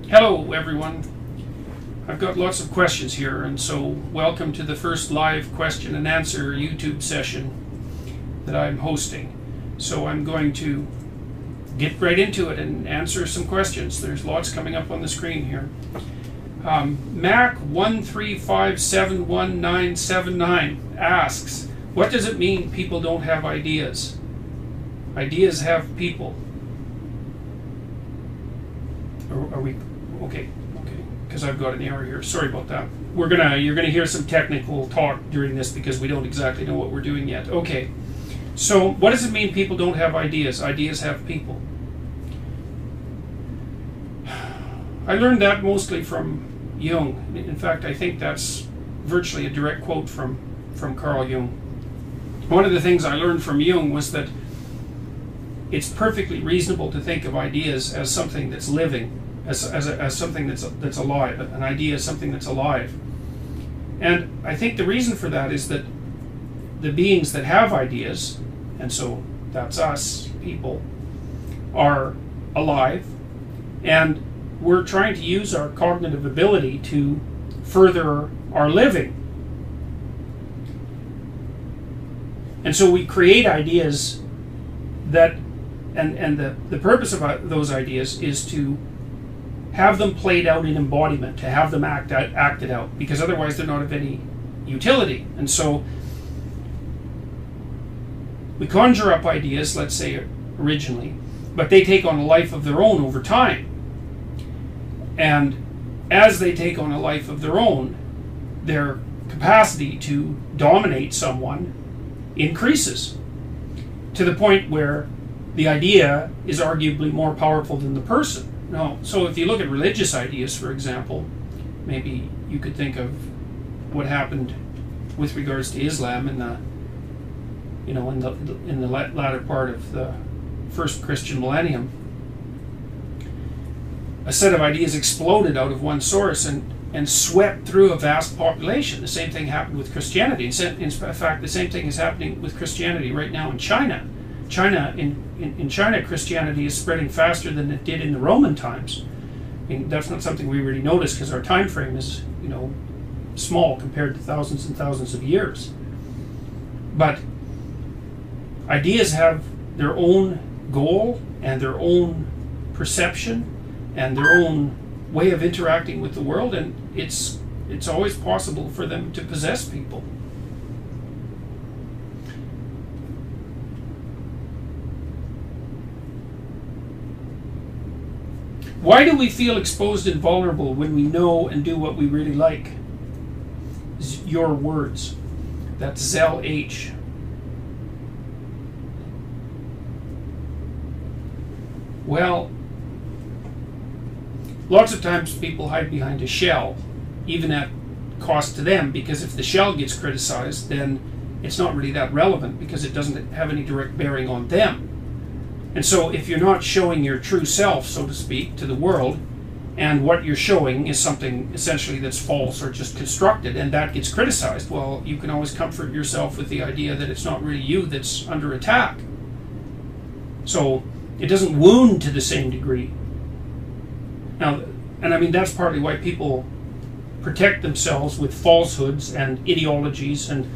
Hello everyone. I've got lots of questions here, and so welcome to the first live question and answer YouTube session that I'm hosting. So I'm going to get right into it and answer some questions. There's lots coming up on the screen here. Mac135717979 asks, what does it mean people don't have ideas? Ideas have people. Are we okay? Because I've got an error here. Sorry about that. You're gonna hear some technical talk during this because we don't exactly know what we're doing yet. Okay. So what does it mean people don't have ideas? Ideas have people. I learned that mostly from Jung. In fact, I think that's virtually a direct quote from Carl Jung. One of the things I learned from Jung was that it's perfectly reasonable to think of ideas as something that's living, as something that's alive. An idea is something that's alive. And I think the reason for that is that the beings that have ideas, and so that's us, people, are alive, and we're trying to use our cognitive ability to further our living. And so we create ideas that, and the purpose of those ideas is to have them played out in embodiment, to have them acted out, because otherwise they're not of any utility. And so we conjure up ideas, let's say originally, but they take on a life of their own over time. And as they take on a life of their own, their capacity to dominate someone increases to the point where the idea is arguably more powerful than the person. No. So if you look at religious ideas, for example, maybe you could think of what happened with regards to Islam in the latter part of the first Christian millennium. A set of ideas exploded out of one source and swept through a vast population. The same thing happened with Christianity. In fact, the same thing is happening with Christianity right now in China. In China, Christianity is spreading faster than it did in the Roman times. I mean, that's not something we really notice because our time frame is, small compared to thousands and thousands of years. But ideas have their own goal and their own perception and their own way of interacting with the world, and it's always possible for them to possess people. Why do we feel exposed and vulnerable when we know and do what we really like? Your words. That's Zell H. Well, lots of times people hide behind a shell, even at cost to them, because if the shell gets criticized, then it's not really that relevant because it doesn't have any direct bearing on them. And so if you're not showing your true self, so to speak, to the world, and what you're showing is something essentially that's false or just constructed, and that gets criticized, well, you can always comfort yourself with the idea that it's not really you that's under attack. So it doesn't wound to the same degree. Now, and I mean, that's partly why people protect themselves with falsehoods and ideologies, and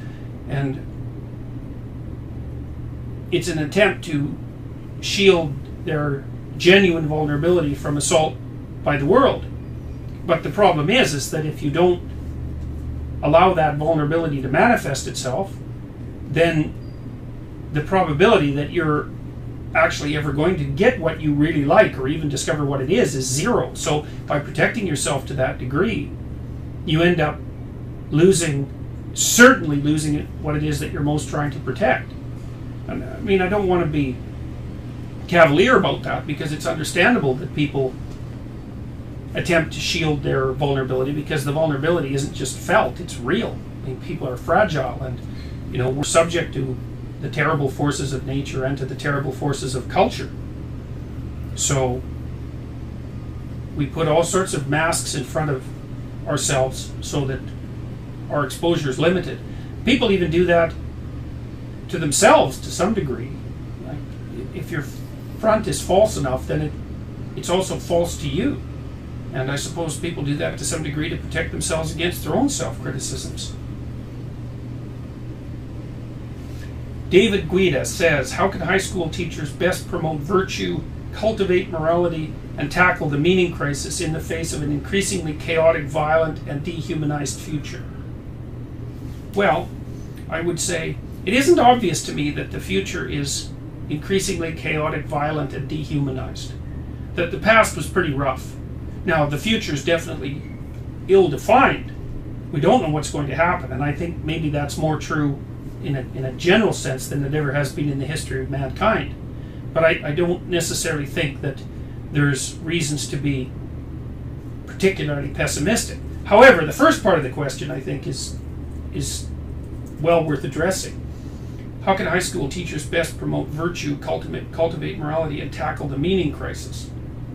it's an attempt to shield their genuine vulnerability from assault by the world. But the problem is that if you don't allow that vulnerability to manifest itself, then the probability that you're actually ever going to get what you really like or even discover what it is zero. So by protecting yourself to that degree, you end up certainly losing what it is that you're most trying to protect. And I mean, I don't want to be cavalier about that, because it's understandable that people attempt to shield their vulnerability, because the vulnerability isn't just felt, it's real. I mean, people are fragile, and we're subject to the terrible forces of nature and to the terrible forces of culture. So we put all sorts of masks in front of ourselves so that our exposure is limited. People even do that to themselves to some degree. Like, if your front is false enough, then it's also false to you. And I suppose people do that to some degree to protect themselves against their own self-criticisms. David Guida says, how can high school teachers best promote virtue, cultivate morality, and tackle the meaning crisis in the face of an increasingly chaotic, violent, and dehumanized future? Well, I would say it isn't obvious to me that the future is increasingly chaotic, violent, and dehumanized. That the past was pretty rough. Now, the future is definitely ill-defined. We don't know what's going to happen, and I think maybe that's more true in a general sense than it ever has been in the history of mankind. But I don't necessarily think that there's reasons to be particularly pessimistic. However, the first part of the question, I think, is well worth addressing. How can high school teachers best promote virtue, cultivate morality, and tackle the meaning crisis?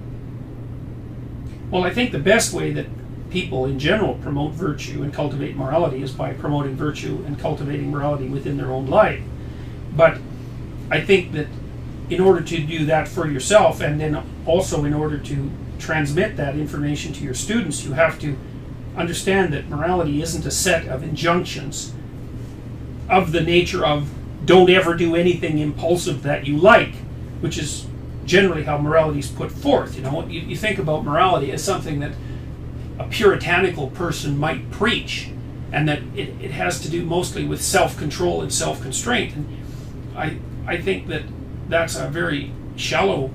Well, I think the best way that people in general promote virtue and cultivate morality is by promoting virtue and cultivating morality within their own life. But I think that in order to do that for yourself, and then also in order to transmit that information to your students, you have to understand that morality isn't a set of injunctions of the nature of don't ever do anything impulsive that you like, which is generally how morality is put forth. You think about morality as something that a puritanical person might preach, and that it has to do mostly with self-control and self-constraint. And I think that that's a very shallow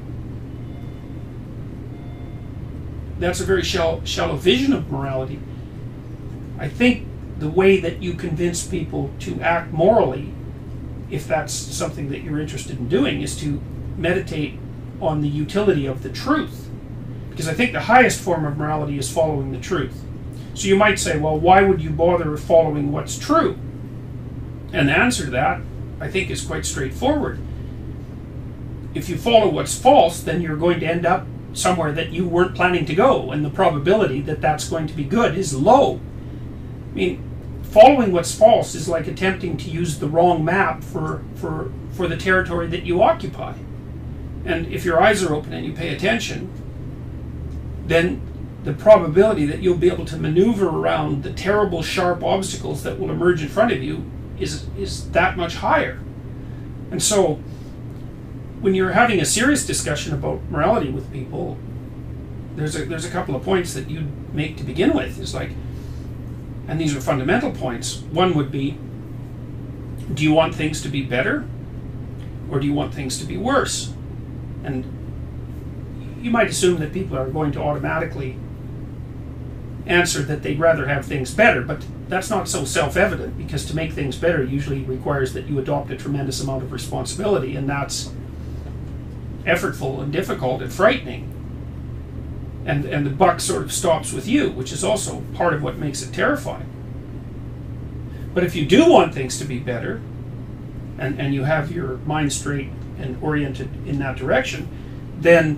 vision of morality. I think the way that you convince people to act morally, if that's something that you're interested in doing, is to meditate on the utility of the truth. Because I think the highest form of morality is following the truth. So you might say, well, why would you bother following what's true? And the answer to that, I think, is quite straightforward. If you follow what's false, then you're going to end up somewhere that you weren't planning to go, and the probability that that's going to be good is low. I mean, following what's false is like attempting to use the wrong map for the territory that you occupy. And if your eyes are open and you pay attention, then the probability that you'll be able to maneuver around the terrible sharp obstacles that will emerge in front of you is that much higher. And so when you're having a serious discussion about morality with people, there's a couple of points that you make to begin with. It's like, and these are fundamental points. One would be, do you want things to be better, or do you want things to be worse? And you might assume that people are going to automatically answer that they'd rather have things better, but that's not so self-evident, because to make things better usually requires that you adopt a tremendous amount of responsibility, and that's effortful and difficult and frightening. And the buck sort of stops with you, which is also part of what makes it terrifying. But if you do want things to be better, and you have your mind straight and oriented in that direction, then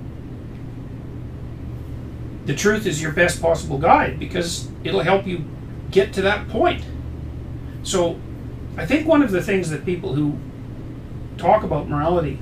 the truth is your best possible guide, because it'll help you get to that point. So I think one of the things that people who talk about morality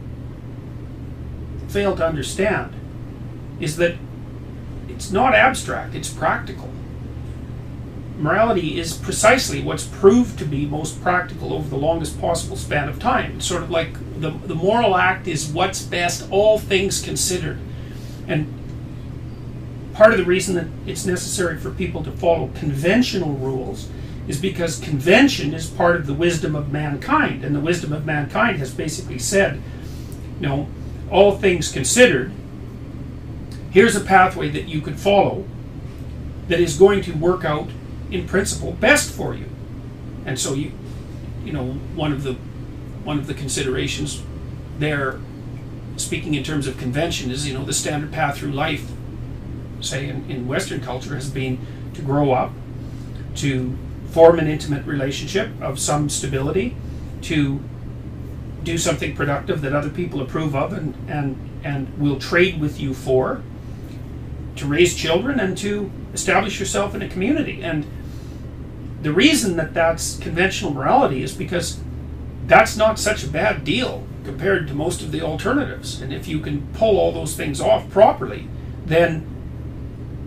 fail to understand is that it's not abstract, it's practical. Morality is precisely what's proved to be most practical over the longest possible span of time. It's sort of like the moral act is what's best, all things considered. And part of the reason that it's necessary for people to follow conventional rules is because convention is part of the wisdom of mankind. And the wisdom of mankind has basically said, all things considered, here's a pathway that you could follow that is going to work out in principle best for you. And so one of the considerations there, speaking in terms of convention, is the standard path through life, say in Western culture, has been to grow up, to form an intimate relationship of some stability, to do something productive that other people approve of and will trade with you for, to raise children, and to establish yourself in a community. And the reason that that's conventional morality is because that's not such a bad deal compared to most of the alternatives. And if you can pull all those things off properly, then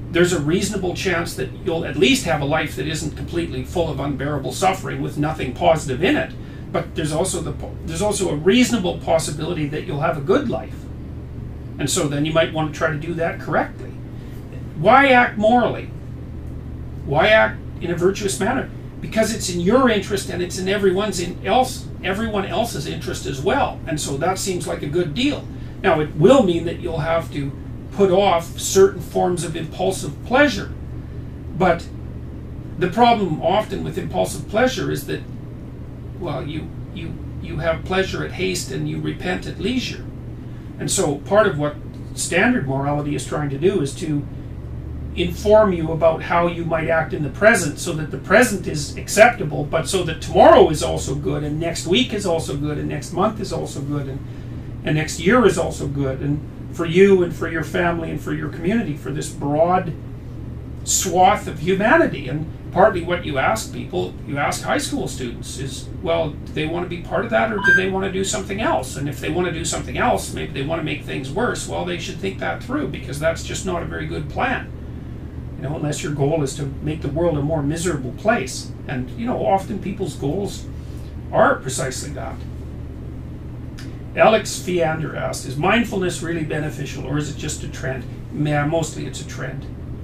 there's a reasonable chance that you'll at least have a life that isn't completely full of unbearable suffering with nothing positive in it. But there's also a reasonable possibility that you'll have a good life. And so then you might want to try to do that correctly. Why act morally? Why act in a virtuous manner? Because it's in your interest and it's in everyone else's interest as well. And so that seems like a good deal. Now, it will mean that you'll have to put off certain forms of impulsive pleasure. But the problem often with impulsive pleasure is that, well, you have pleasure at haste and you repent at leisure. And so part of what standard morality is trying to do is to inform you about how you might act in the present, so that the present is acceptable, but so that tomorrow is also good, and next week is also good, and next month is also good, and next year is also good, and for you and for your family and for your community, for this broad swath of humanity. And partly what you ask people, you ask high school students is, well, do they want to be part of that, or do they want to do something else? And if they want to do something else, maybe they want to make things worse, well, they should think that through, because that's just not a very good plan. Unless your goal is to make the world a more miserable place. And, often people's goals are precisely that. Alex Fiander asked, is mindfulness really beneficial, or is it just a trend? Yeah, mostly it's a trend.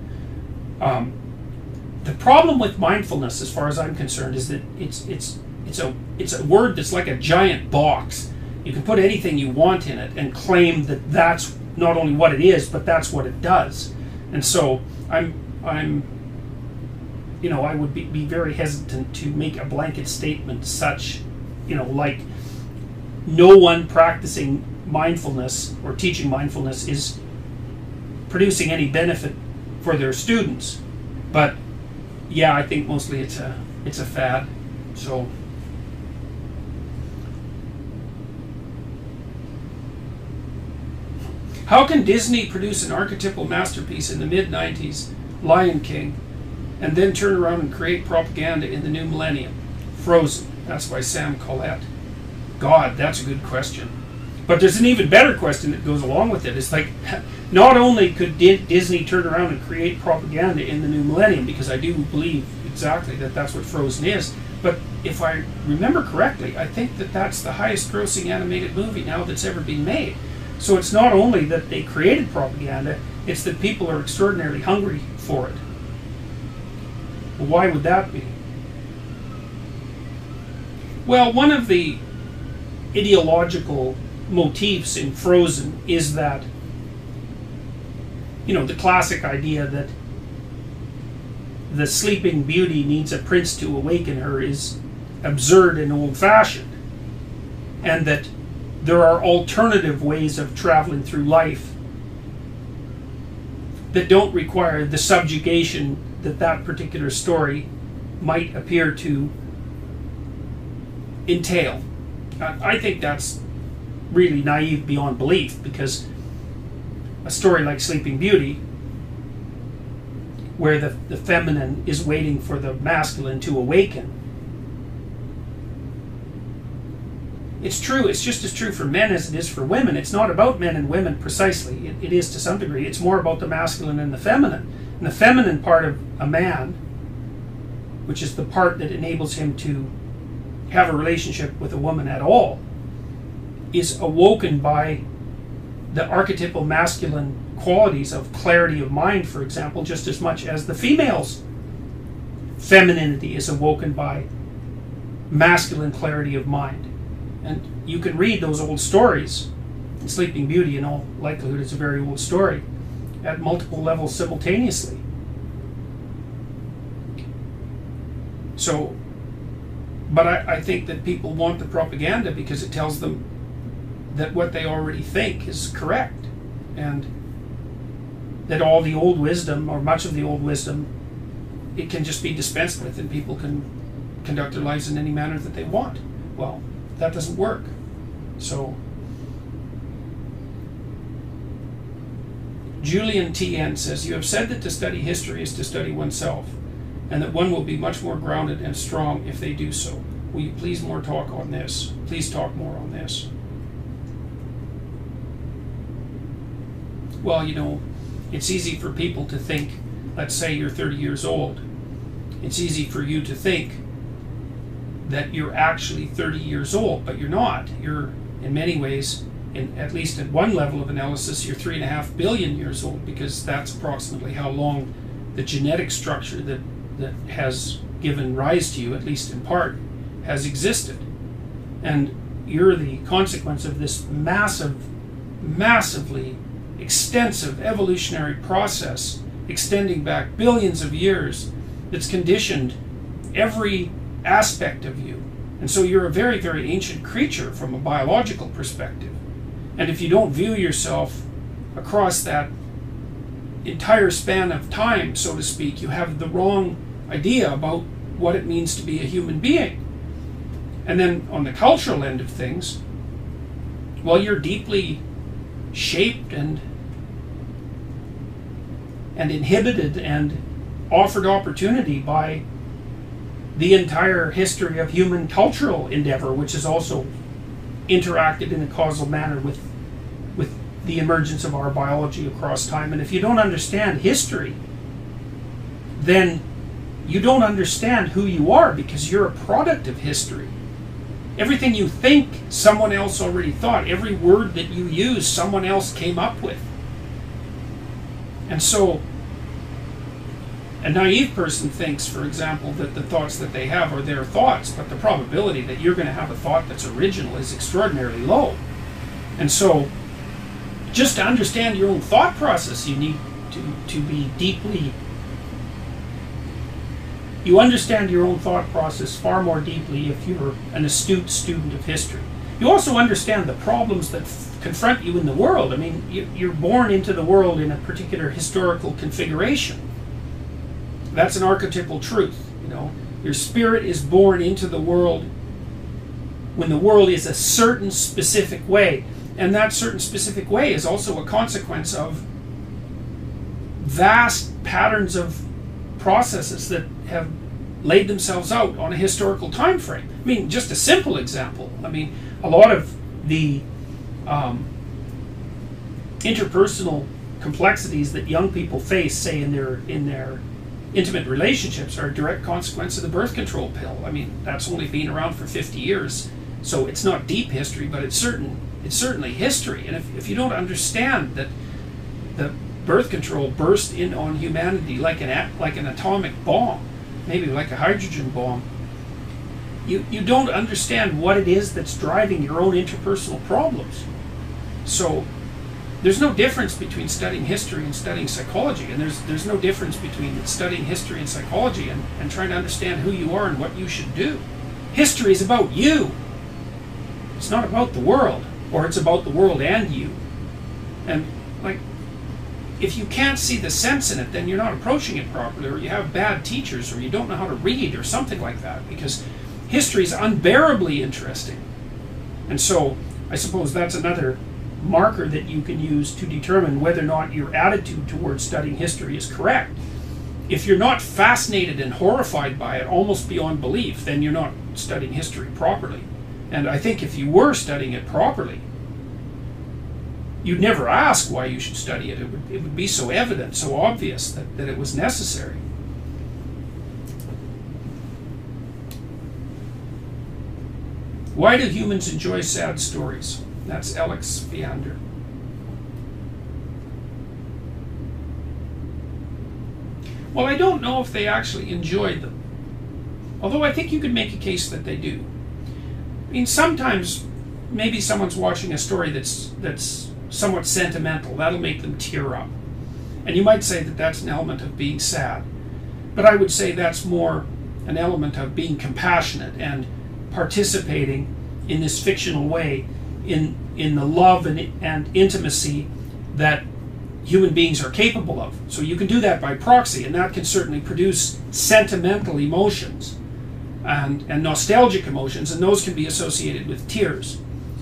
The problem with mindfulness, as far as I'm concerned, is that it's a word that's like a giant box. You can put anything you want in it and claim that that's not only what it is, but that's what it does. And so I would be very hesitant to make a blanket statement such, like no one practicing mindfulness or teaching mindfulness is producing any benefit for their students. But yeah, I think mostly it's a fad. So how can Disney produce an archetypal masterpiece in the mid-90s, Lion King, and then turn around and create propaganda in the new millennium? Frozen. That's by Sam Collette. God, that's a good question. But there's an even better question that goes along with it. It's like, not only could Disney turn around and create propaganda in the new millennium, because I do believe exactly that that's what Frozen is, but if I remember correctly, I think that that's the highest grossing animated movie now that's ever been made. So it's not only that they created propaganda, it's that people are extraordinarily hungry for it. Well, why would that be? Well, one of the ideological motifs in Frozen is that, the classic idea that the Sleeping Beauty needs a prince to awaken her is absurd and old-fashioned, and that there are alternative ways of traveling through life that don't require the subjugation that that particular story might appear to entail. I think that's really naive beyond belief, because a story like Sleeping Beauty, where the feminine is waiting for the masculine to awaken, it's true. It's just as true for men as it is for women. It's not about men and women precisely. It is to some degree. It's more about the masculine and the feminine. And the feminine part of a man, which is the part that enables him to have a relationship with a woman at all, is awoken by the archetypal masculine qualities of clarity of mind, for example, just as much as the female's femininity is awoken by masculine clarity of mind. And you can read those old stories. And Sleeping Beauty, in all likelihood, is a very old story, at multiple levels simultaneously. So, but I think that people want the propaganda because it tells them that what they already think is correct, and that all the old wisdom, or much of the old wisdom, it can just be dispensed with, and people can conduct their lives in any manner that they want. Well, that doesn't work. So, Julian T.N. says, you have said that to study history is to study oneself, and that one will be much more grounded and strong if they do so. Will you please talk on this? Please talk more on this. Well, it's easy for people to think let's say you're 30 years old, it's easy for you to think that you're actually 30 years old, but you're not. You're, in many ways, at least at one level of analysis, you're 3.5 billion years old, because that's approximately how long the genetic structure that has given rise to you, at least in part, has existed. And you're the consequence of this massively extensive evolutionary process extending back billions of years that's conditioned every aspect of you. And so you're a very, very ancient creature from a biological perspective. And if you don't view yourself across that entire span of time, so to speak, you have the wrong idea about what it means to be a human being. And then on the cultural end of things, well, you're deeply shaped and inhibited and offered opportunity by the entire history of human cultural endeavor, which has also interacted in a causal manner with the emergence of our biology across time. And if you don't understand history, then you don't understand who you are, because you're a product of history. Everything you think, someone else already thought. Every word that you use, someone else came up with. And so a naive person thinks, for example, that the thoughts that they have are their thoughts, but the probability that you're going to have a thought that's original is extraordinarily low. And so just to understand your own thought process, you need to be deeply... You understand your own thought process far more deeply if you're an astute student of history. You also understand the problems that confront you in the world. I mean, you're born into the world in a particular historical configuration. That's an archetypal truth, you know. Your spirit is born into the world when the world is a certain specific way. And that certain specific way is also a consequence of vast patterns of processes that have laid themselves out on a historical time frame. I mean, just a simple example. I mean, a lot of the interpersonal complexities that young people face, say in their intimate relationships, are a direct consequence of the birth control pill. I mean, that's only been around for 50 years, so it's not deep history, but it's certainly history. And if you don't understand that the birth control burst in on humanity like an atomic bomb, maybe like a hydrogen bomb, you don't understand what it is that's driving your own interpersonal problems. So there's no difference between studying history and studying psychology, and there's no difference between studying history and psychology and trying to understand who you are and what you should do. History is about you. It's not about the world, or it's about the world and you. And like, if you can't see the sense in it, then you're not approaching it properly, or you have bad teachers, or you don't know how to read, or something like that, because history is unbearably interesting. And so I suppose that's another marker that you can use to determine whether or not your attitude towards studying history is correct. If you're not fascinated and horrified by it almost beyond belief, then you're not studying history properly. And I think if you were studying it properly, you'd never ask why you should study it. It would be so evident, so obvious that it was necessary. Why do humans enjoy sad stories? That's Alex Viander. Well, I don't know if they actually enjoyed them, although I think you could make a case that they do. I mean, sometimes maybe someone's watching a story that's somewhat sentimental. That'll make them tear up. And you might say that that's an element of being sad. But I would say that's more an element of being compassionate and participating in this fictional way in the love and intimacy that human beings are capable of. So you can do that by proxy, and that can certainly produce sentimental emotions and nostalgic emotions, and those can be associated with tears.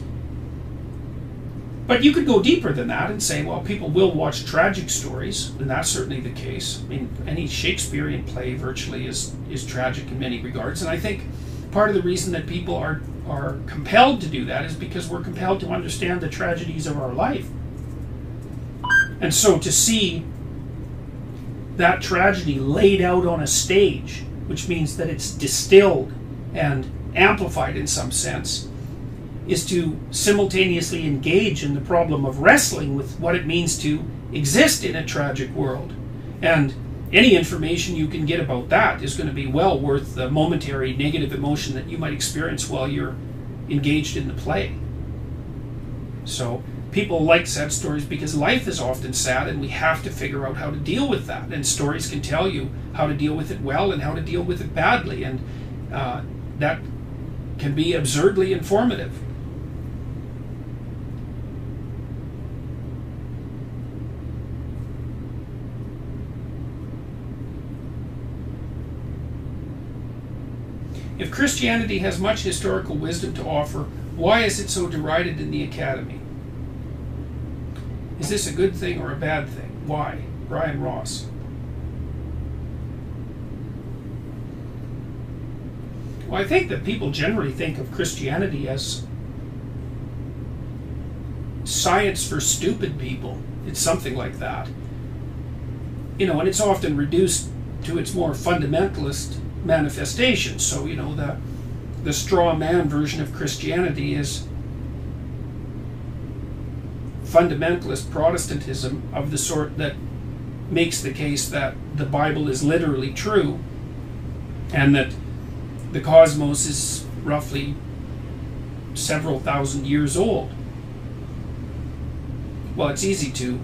But you could go deeper than that and say, well, people will watch tragic stories, and that's certainly the case. I mean, any Shakespearean play virtually is tragic in many regards, and I think part of the reason that people are compelled to do that is because we're compelled to understand the tragedies of our life. And so to see that tragedy laid out on a stage, which means that it's distilled and amplified in some sense, is to simultaneously engage in the problem of wrestling with what it means to exist in a tragic world. And any information you can get about that is going to be well worth the momentary negative emotion that you might experience while you're engaged in the play. So people like sad stories because life is often sad, and we have to figure out how to deal with that. And stories can tell you how to deal with it well and how to deal with it badly, and that can be absurdly informative. If Christianity has much historical wisdom to offer, why is it so derided in the academy? Is this a good thing or a bad thing? Why? Brian Ross. Well, I think that people generally think of Christianity as science for stupid people. It's something like that. You know, and it's often reduced to its more fundamentalist manifestations. So, you know, the straw man version of Christianity is fundamentalist Protestantism of the sort that makes the case that the Bible is literally true and that the cosmos is roughly several thousand years old. Well, it's easy to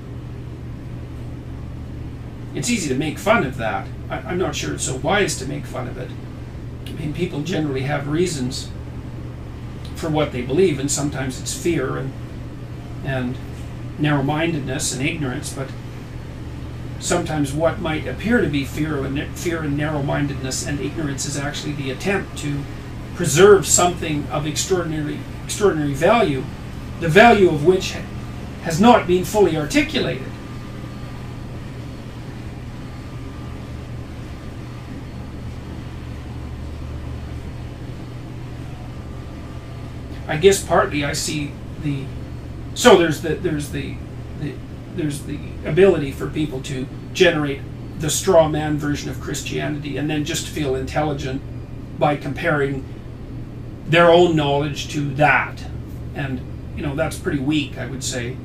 make fun of that. I'm not sure it's so wise to make fun of it. I mean, people generally have reasons for what they believe, and sometimes it's fear and narrow-mindedness and ignorance, but sometimes what might appear to be fear and narrow-mindedness and ignorance is actually the attempt to preserve something of extraordinary value, the value of which has not been fully articulated. I guess partly I see there's the ability for people to generate the straw man version of Christianity and then just feel intelligent by comparing their own knowledge to that. And, you know, that's pretty weak, I would say.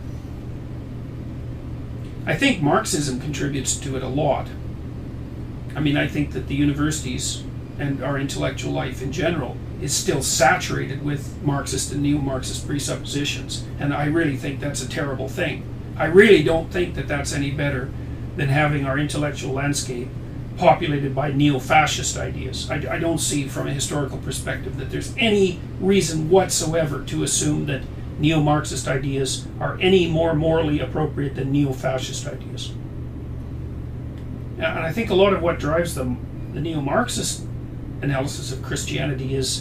I think Marxism contributes to it a lot. I mean, I think that the universities and our intellectual life in general is still saturated with Marxist and neo-Marxist presuppositions. And I really think that's a terrible thing. I really don't think that that's any better than having our intellectual landscape populated by neo-fascist ideas. I don't see from a historical perspective that there's any reason whatsoever to assume that neo-Marxist ideas are any more morally appropriate than neo-fascist ideas. And I think a lot of what drives the neo-Marxist analysis of Christianity is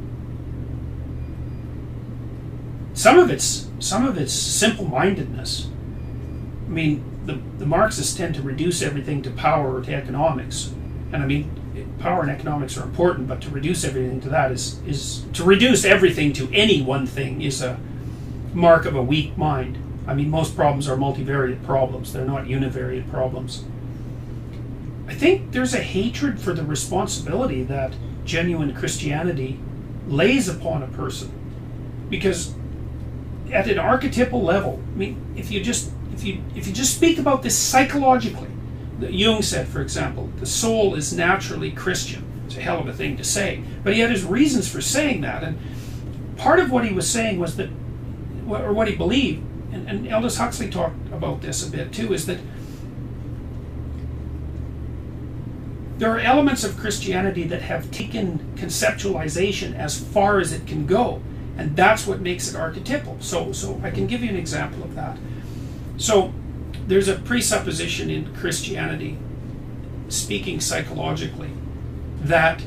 some of its simple-mindedness. I mean, the Marxists tend to reduce everything to power or to economics, and I mean, power and economics are important, but to reduce everything to that is to reduce everything to any one thing is a mark of a weak mind. I mean, most problems are multivariate problems; they're not univariate problems. I think there's a hatred for the responsibility that genuine Christianity lays upon a person, because at an archetypal level, I mean, if you just speak about this psychologically, Jung said, for example, the soul is naturally Christian. It's a hell of a thing to say, but he had his reasons for saying that, and part of what he was saying was that, or what he believed, and Aldous Huxley talked about this a bit too, is that there are elements of Christianity that have taken conceptualization as far as it can go, and that's what makes it archetypal. So I can give you an example of that. So there's a presupposition in Christianity, speaking psychologically, that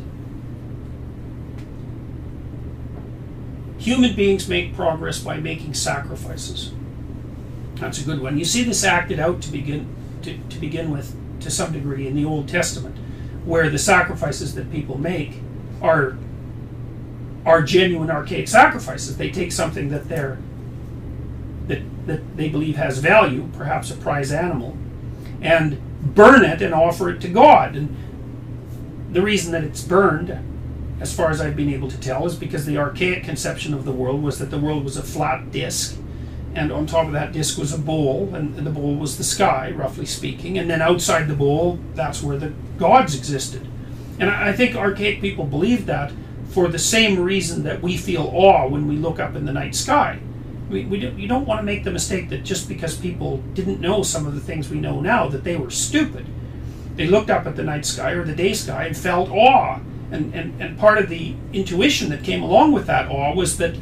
human beings make progress by making sacrifices. That's a good one. You see this acted out to begin with, to some degree, in the Old Testament, where the sacrifices that people make are genuine archaic sacrifices. They take something that they believe has value, perhaps a prize animal, and burn it and offer it to God. And the reason that it's burned, as far as I've been able to tell, is because the archaic conception of the world was that the world was a flat disk, and on top of that disk was a bowl, and the bowl was the sky, roughly speaking, and then outside the bowl, that's where the gods existed. And I think archaic people believed that for the same reason that we feel awe when we look up in the night sky. You don't want to make the mistake that just because people didn't know some of the things we know now, that they were stupid. They looked up at the night sky or the day sky and felt awe. And part of the intuition that came along with that awe was that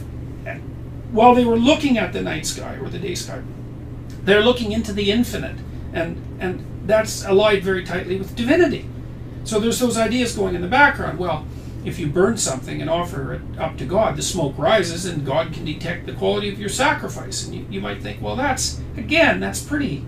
while they were looking at the night sky or the day sky, they're looking into the infinite. And that's allied very tightly with divinity. So there's those ideas going in the background. Well, if you burn something and offer it up to God, the smoke rises and God can detect the quality of your sacrifice. And you might think, well, that's pretty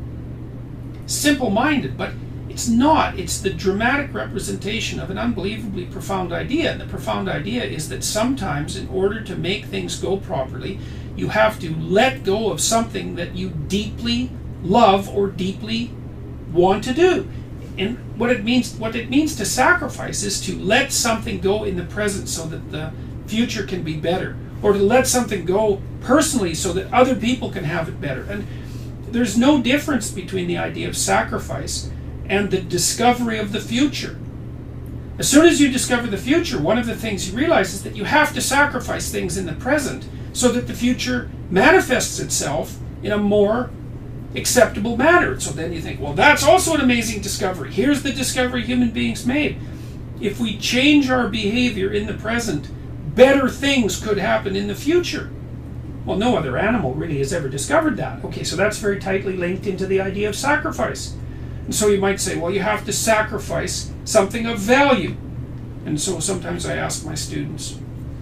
simple-minded, but it's not. It's the dramatic representation of an unbelievably profound idea. And the profound idea is that sometimes in order to make things go properly, you have to let go of something that you deeply love or deeply want to do. And what it means to sacrifice is to let something go in the present so that the future can be better, or to let something go personally so that other people can have it better. And there's no difference between the idea of sacrifice and the discovery of the future. As soon as you discover the future, one of the things you realize is that you have to sacrifice things in the present so that the future manifests itself in a more acceptable manner. So then you think, well, that's also an amazing discovery. Here's the discovery human beings made. If we change our behavior in the present, better things could happen in the future. Well, no other animal really has ever discovered that. Okay, so that's very tightly linked into the idea of sacrifice. And so you might say, well, you have to sacrifice something of value. And so sometimes I ask my students,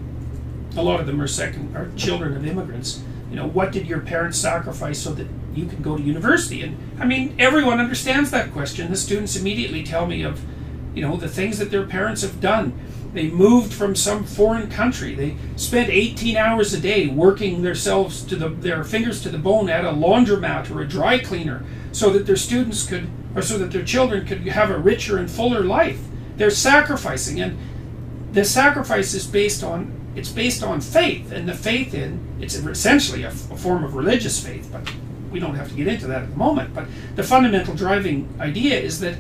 a lot of them are children of immigrants, what did your parents sacrifice so that you can go to university? And I mean, everyone understands that question. The students immediately tell me of, the things that their parents have done. They moved from some foreign country. They spent 18 hours a day working their fingers to the bone at a laundromat or a dry cleaner so that their children could have a richer and fuller life. They're sacrificing, and the sacrifice is based on faith, and the faith it's essentially a form of religious faith, but we don't have to get into that at the moment. But the fundamental driving idea is that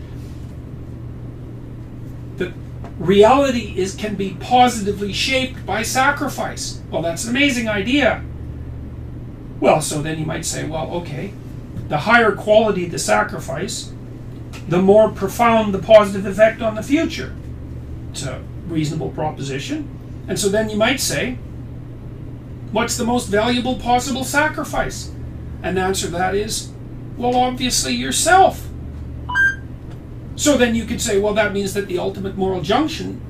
the reality can be positively shaped by sacrifice. Well, that's an amazing idea. Well, so then you might say, well, okay, the higher quality the sacrifice, the more profound the positive effect on the future. It's a reasonable proposition. And so then you might say, what's the most valuable possible sacrifice? And the answer to that is, well, obviously yourself. So then you could say, well, that means that the ultimate moral injunction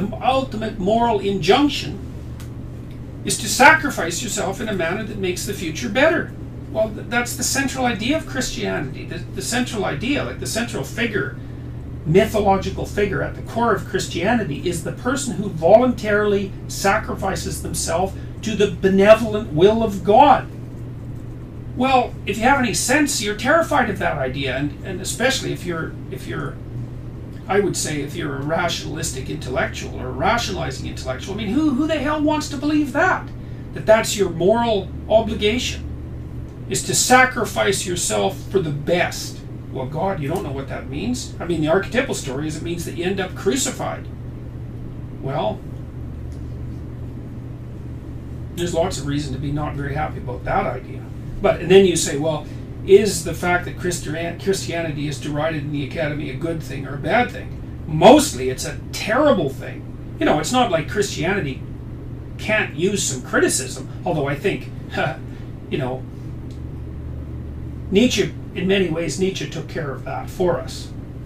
is to sacrifice yourself in a manner that makes the future better. Well, that's the central idea of Christianity. The central idea, like the central figure, mythological figure at the core of Christianity is the person who voluntarily sacrifices themselves to the benevolent will of God. Well, if you have any sense, you're terrified of that idea, and especially if you're I would say if you're a rationalistic intellectual or a rationalizing intellectual. I mean, who the hell wants to believe that that's your moral obligation, is to sacrifice yourself for the best? Well, God, you don't know what that means. I mean, the archetypal story is it means that you end up crucified. Well, there's lots of reason to be not very happy about that idea. And then you say, well, is the fact that Christianity is derided in the academy a good thing or a bad thing? Mostly it's a terrible thing. It's not like Christianity can't use some criticism, although I think, Nietzsche, in many ways, Nietzsche took care of that for us.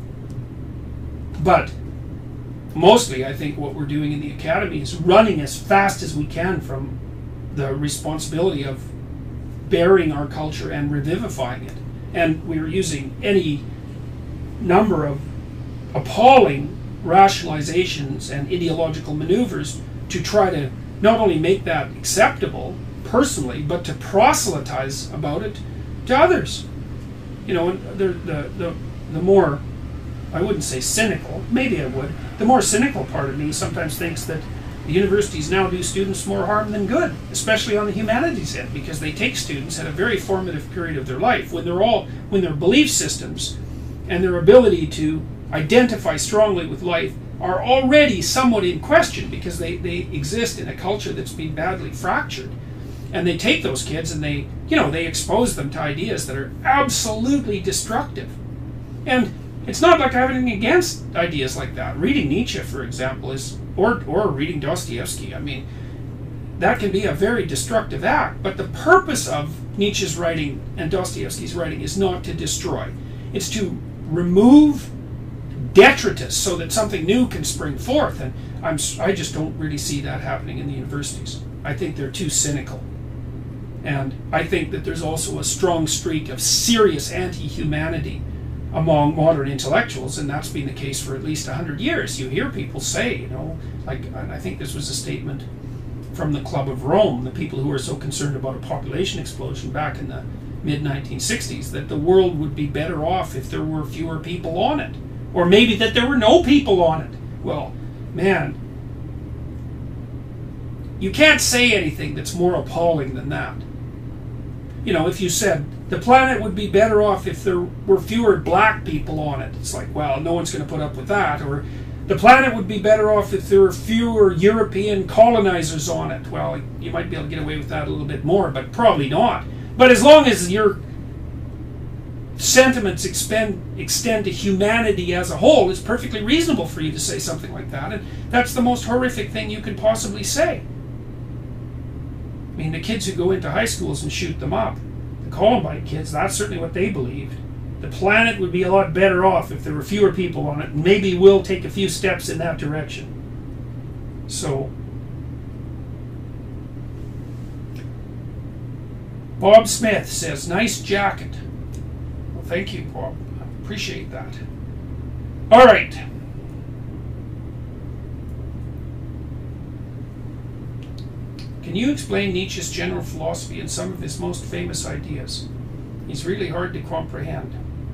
But mostly I think what we're doing in the academy is running as fast as we can from the responsibility of burying our culture and revivifying it. And we're using any number of appalling rationalizations and ideological maneuvers to try to not only make that acceptable personally, but to proselytize about it to others. You know, and the more, I wouldn't say cynical, maybe I would, the more cynical part of me sometimes thinks that the universities now do students more harm than good, especially on the humanities end, because they take students at a very formative period of their life when their belief systems and their ability to identify strongly with life are already somewhat in question because they exist in a culture that's been badly fractured. And they take those kids and they expose them to ideas that are absolutely destructive. And it's not like I have anything against ideas like that. Reading Nietzsche, for example, or reading Dostoevsky, I mean, that can be a very destructive act. But the purpose of Nietzsche's writing and Dostoevsky's writing is not to destroy. It's to remove detritus so that something new can spring forth. And I just don't really see that happening in the universities. I think they're too cynical. And I think that there's also a strong streak of serious anti-humanity among modern intellectuals, and that's been the case for at least 100 years. You hear people say, you know, like, and I think this was a statement from the Club of Rome, the people who were so concerned about a population explosion back in the mid-1960s, that the world would be better off if there were fewer people on it, or maybe that there were no people on it. Well, man, you can't say anything that's more appalling than that. You know, if you said the planet would be better off if there were fewer black people on it, it's like, well, no one's going to put up with that. Or the planet would be better off if there were fewer European colonizers on it. Well, you might be able to get away with that a little bit more, but probably not. But as long as your sentiments extend to humanity as a whole, it's perfectly reasonable for you to say something like that. And that's the most horrific thing you can possibly say. I mean, the kids who go into high schools and shoot them up, the Columbine kids, that's certainly what they believed. The planet would be a lot better off if there were fewer people on it, and maybe we'll take a few steps in that direction. So, Bob Smith says, nice jacket. Well, thank you, Bob. I appreciate that. All right. Can you explain Nietzsche's general philosophy and some of his most famous ideas? He's really hard to comprehend.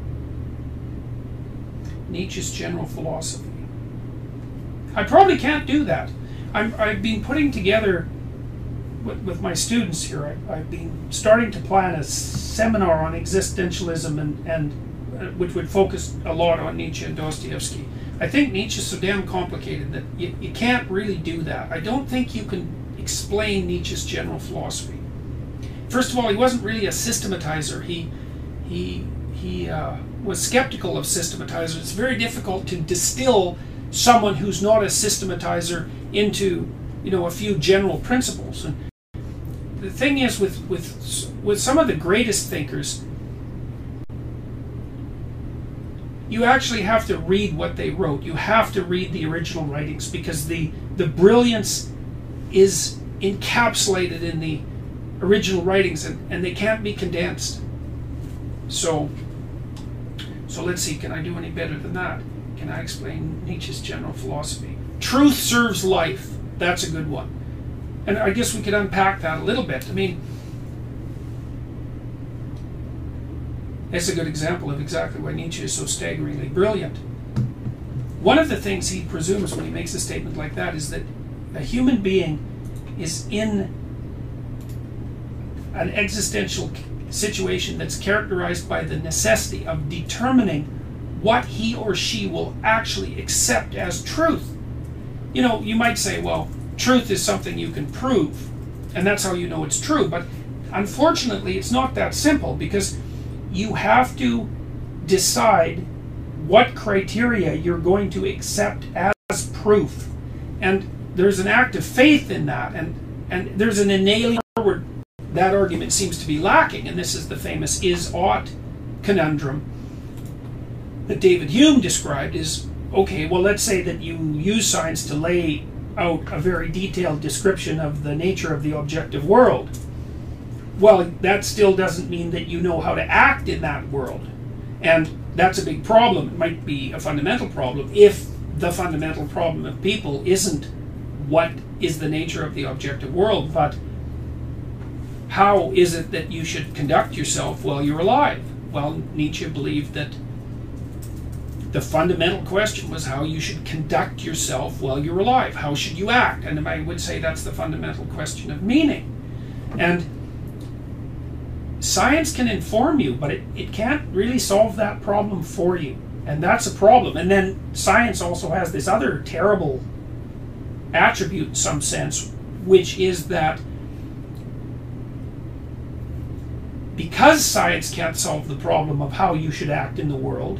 Nietzsche's general philosophy. I probably can't do that. I've been putting together, with my students here, I've been starting to plan a seminar on existentialism and which would focus a lot on Nietzsche and Dostoevsky. I think Nietzsche's so damn complicated that you can't really do that. I don't think you can explain Nietzsche's general philosophy. First of all, he wasn't really a systematizer. He was skeptical of systematizers. It's very difficult to distill someone who's not a systematizer into, you know, a few general principles. And the thing is, with some of the greatest thinkers, you actually have to read what they wrote. You have to read the original writings, because the brilliance is encapsulated in the original writings, and they can't be condensed. So let's see, can I do any better than that? Can I explain Nietzsche's general philosophy? Truth serves life. That's a good one. And I guess we could unpack that a little bit. I mean, it's a good example of exactly why Nietzsche is so staggeringly brilliant. One of the things he presumes when he makes a statement like that is that a human being is in an existential situation that's characterized by the necessity of determining what he or she will actually accept as truth. You know, you might say, well, truth is something you can prove, and that's how you know it's true. But unfortunately, it's not that simple, because you have to decide what criteria you're going to accept as proof. And there's an act of faith in that, and there's an inalienable word. That argument seems to be lacking, and this is the famous is-ought conundrum that David Hume described. Is, okay, well, let's say that you use science to lay out a very detailed description of the nature of the objective world. Well, that still doesn't mean that you know how to act in that world. And that's a big problem. It might be a fundamental problem if the fundamental problem of people isn't what is the nature of the objective world, but how is it that you should conduct yourself while you're alive? Well, Nietzsche believed that the fundamental question was how you should conduct yourself while you're alive. How should you act? And I would say that's the fundamental question of meaning. And science can inform you, but it can't really solve that problem for you. And that's a problem. And then science also has this other terrible attribute in some sense, which is that because science can't solve the problem of how you should act in the world,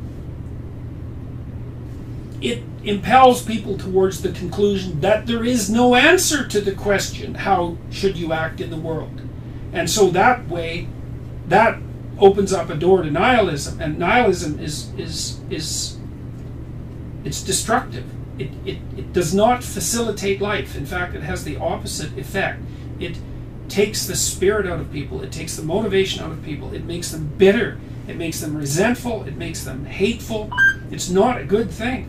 it impels people towards the conclusion that there is no answer to the question, how should you act in the world? And so that way, that opens up a door to nihilism, and nihilism it's destructive. It does not facilitate life. In fact, it has the opposite effect. It takes the spirit out of people. It takes the motivation out of people. It makes them bitter. It makes them resentful. It makes them hateful. It's not a good thing.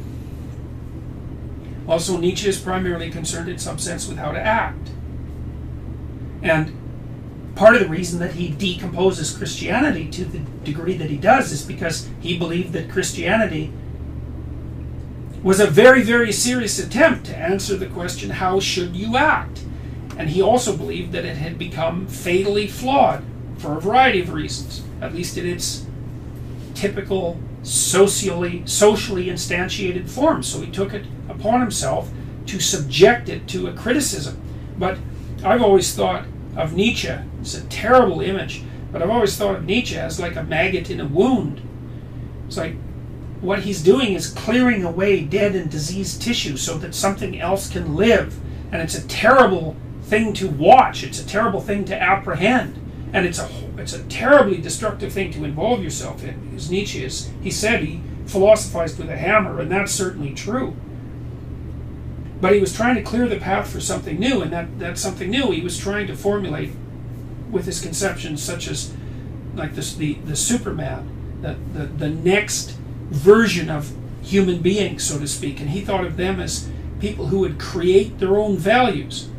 Also, Nietzsche is primarily concerned in some sense with how to act. And part of the reason that he decomposes Christianity to the degree that he does is because he believed that Christianity was a very, very serious attempt to answer the question, how should you act? And he also believed that it had become fatally flawed for a variety of reasons, at least in its typical socially instantiated form. So he took it upon himself to subject it to a criticism. But I've always thought of Nietzsche, it's a terrible image, but I've always thought of Nietzsche as like a maggot in a wound. It's like what he's doing is clearing away dead and diseased tissue so that something else can live. And it's a terrible thing to watch. It's a terrible thing to apprehend. And it's a terribly destructive thing to involve yourself in. Because Nietzsche he said he philosophized with a hammer, and that's certainly true. But he was trying to clear the path for something new, and that something new he was trying to formulate with his conceptions such as like this, the Superman, the next version of human beings, so to speak. And he thought of them as people who would create their own values.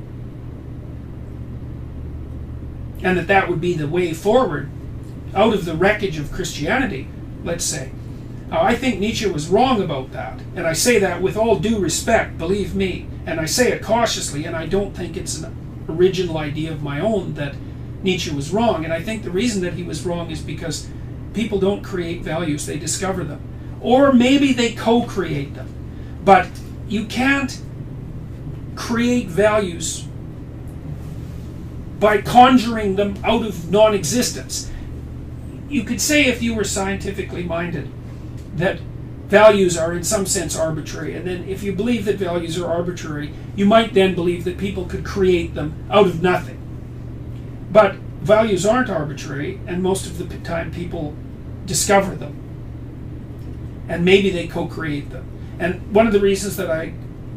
And that would be the way forward out of the wreckage of Christianity, let's say. I think Nietzsche was wrong about that. And I say that with all due respect, believe me. And I say it cautiously, and I don't think it's an original idea of my own that Nietzsche was wrong. And I think the reason that he was wrong is because people don't create values, they discover them. Or maybe they co-create them. But you can't create values by conjuring them out of non-existence. You could say, if you were scientifically minded, that values are in some sense arbitrary, and then if you believe that values are arbitrary, you might then believe that people could create them out of nothing. But values aren't arbitrary, and most of the time people discover them. And maybe they co-create them. And one of the reasons that I